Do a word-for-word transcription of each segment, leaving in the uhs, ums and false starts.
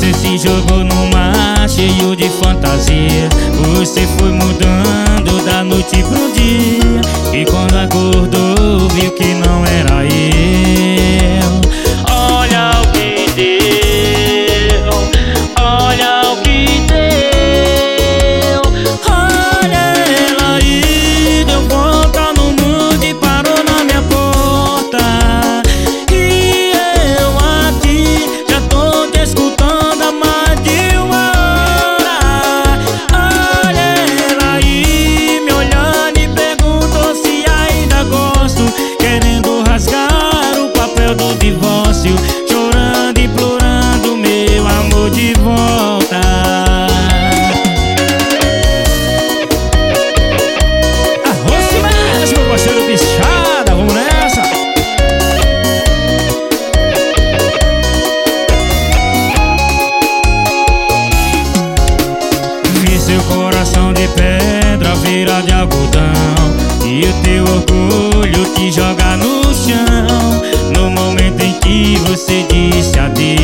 Você se jogou no mar cheio de fantasia. Você foi mudando da noite pro dia, e quando acordou viu que não era eu. Olha o que deu, olha o que deu. Olha ela aí, deu volta no mundo e parou na minha porta. E eu aqui já tô te escutando há mais de uma hora. Olha ela aí me olhando e perguntou se ainda gosto, querendo rasgar o papel do divórcio, chorando, implorando meu amor de volta. Arroz mesmo, parceiro bichada, vamos nessa. Vi seu coração de pedra virar de algodão, e o teu orgulho te jogar no chão, no momento em que você disse adeus.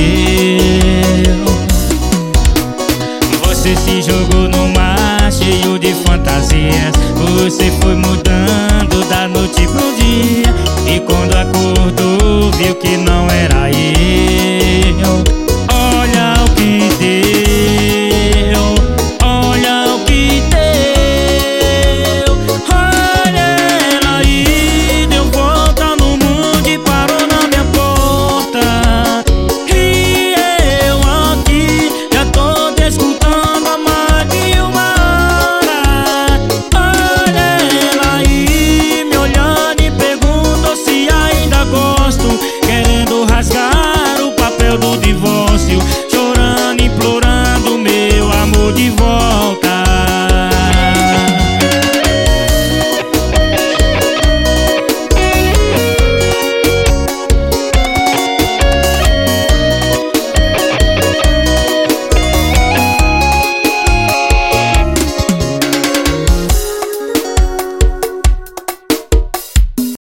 Você se jogou no mar cheio de fantasias. Você foi mudando da noite pro dia, e quando acordou viu que não era